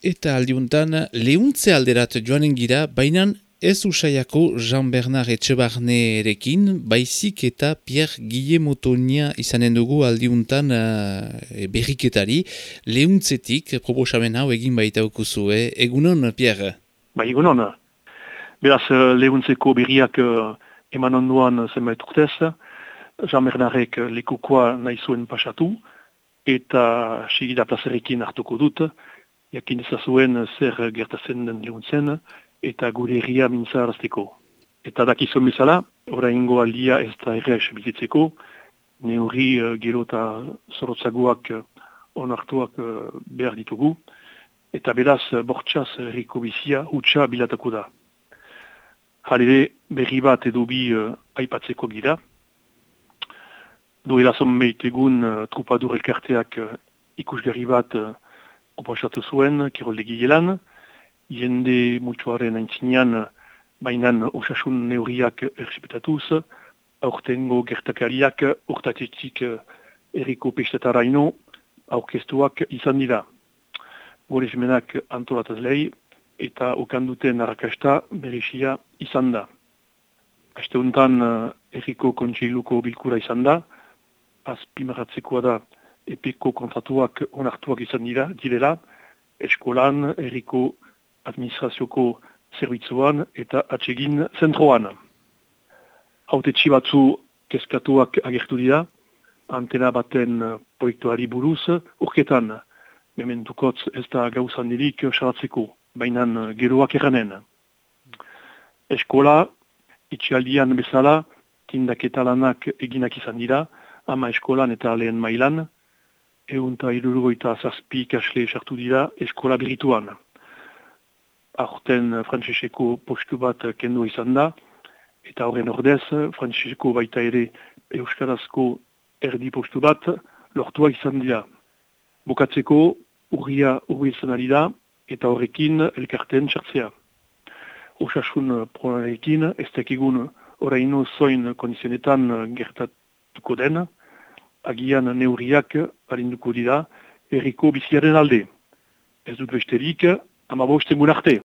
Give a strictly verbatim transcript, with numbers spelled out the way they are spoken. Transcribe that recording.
eta aldiuntan lehuntze alderat joanen gira, baina ez usaiako Jean-Bernard Etxebarnerekin, baizik eta Pierre Guillemotonia izanen dugu aldiuntan uh, berriketari, lehuntzetik proposamen hau egin baita okuzue. Egunon, Pierre? Ba, egunon. Beraz, lehuntzeko berriak uh, eman onduan zenbait urtez, Jean-Bernardek lekukoa nahi zuen pasatu, eta sigida plazarekin hartuko dut, jakin ezazuen zer gertatzen den lehuntzen, eta gure herria mintzarazteko. Eta dakizun bezala, oraingo aldia ez da errez bizitzeko, neurri uh, gero eta zorotzagoak uh, onartuak uh, behar ditugu, eta beraz bortxaz herriko bizia hutsa bilatako da. Halere berri bat edo bi uh, aipatzeko gira. Duela zonbait egun uh, trupadur elkarteak uh, ikusgarri bat uh, proposatu zuen, kiroldegi gelan, jende mutuaren aintzinean bainan osasun neurriak errespektatuz, aurtengo gertakariak urtatetik erriko pestetaraino aurkeztuak izan dira. Gure esmenak antolatazlei eta okanduten arrakasta berexia izan da. Asteuntan erriko kontseiluko bilkura izan da, azpimarratzekoa da epeko kontratuak onartuak izan dira, direla, eskolan, erriko administrazioko zerbitzuan eta atsegin zentroan. Hautetsi batzu kezkatuak agertu dira, antena baten proiektuari buruz, urketan, mementukotz ez da gauzan dirik salatzeko, bainan geroak eranen. Eskola, itxialdian bezala, tindaketa lanak eginak izan dira, ama eskolan eta lehen mailan, eunta irurogoita zazpi kasle sartu dira eskola berrituan. Aurten frantseseko postu bat kendu izan da, eta horren ordez, frantseseko baita ere euskarazko erdi postu bat lortua izan dira. Bukatzeko urria urbiltzen ari da, eta horrekin elkarten txartzea. Osasun problemekin ez tekigun oraino zoin kondizionetan gertatuko den, agian neurriak arinduko dira herriko biziaren alde. Ez dut besterik, amabosten arte.